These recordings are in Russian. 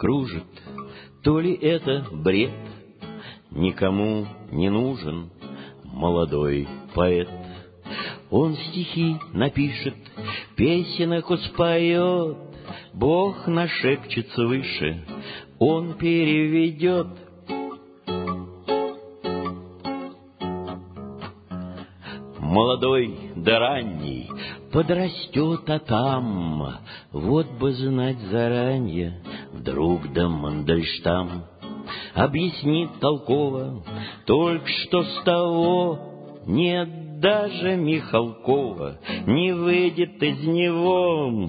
кружит, то ли это бред, никому не нужен молодой поэт. Он стихи напишет, песенок споет, Бог нашепчет свыше, он переведет. Молодой да ранний подрастет, а там, вот бы знать заранее, вдруг да Мандельштам объяснит толково, только что с того нет даже Михалкова, не выйдет из него.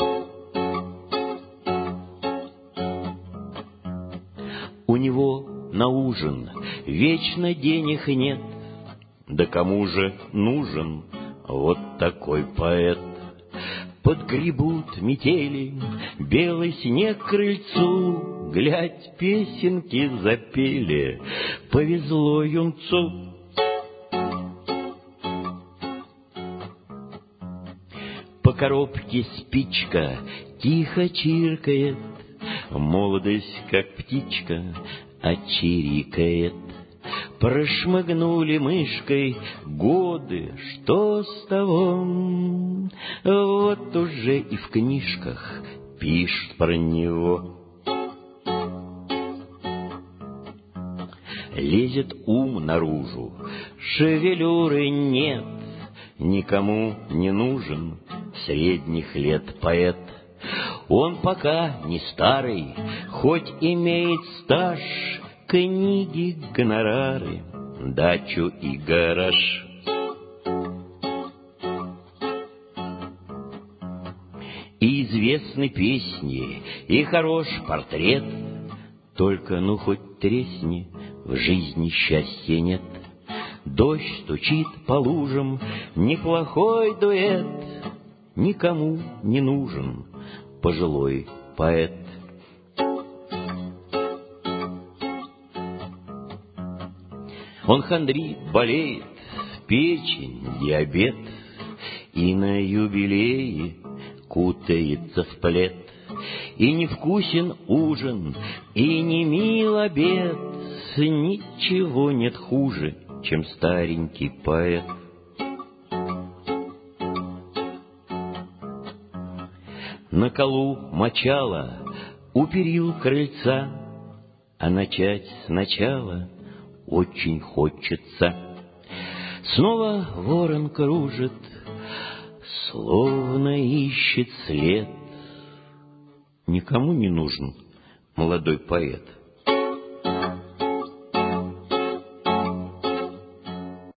У него на ужин вечно денег нет, да кому же нужен вот такой поэт? Подгребут метели, белый снег к крыльцу, глядь, песенки запели, повезло юнцу. По коробке спичка тихо чиркает, молодость, как птичка, отчирикает. Прошмыгнули мышкой годы, что с того? Вот уже и в книжках пишут про него. Лезет ум наружу, шевелюры нет, никому не нужен средних лет поэт. Он пока не старый, хоть имеет стаж, книги, гонорары, дачу и гараж. И известны песни, и хорош портрет, только ну хоть тресни, в жизни счастья нет. Дождь стучит по лужам, неплохой дуэт, никому не нужен пожилой поэт. Он хандрит, болеет, печень, диабет, и на юбилее кутается в плед. И невкусен ужин, и не мил обед, ничего нет хуже, чем старенький поэт. На колу мочала у перил крыльца, а начать сначала очень хочется. Снова ворон кружит, словно ищет след. Никому не нужен молодой поэт.